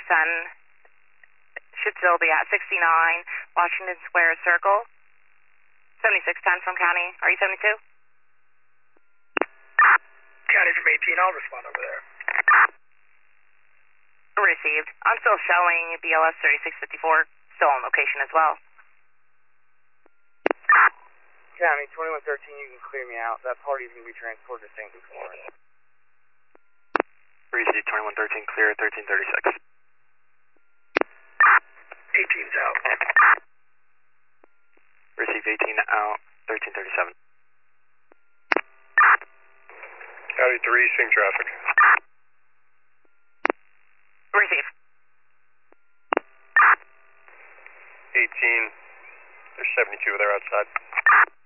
should still be at 69 Washington Square Circle. 7610 from County. Are you 72? County from 18, I'll respond over there. Received. I'm still showing BLS 3654, still on location as well. County 2113, you can clear me out. That party is going to be transported to St. Luke's Morris. Received 2113, clear 1336. 18's out. Received 18 out, 1337. County 3, seeing traffic. Receive. 18, there's 72, they're outside.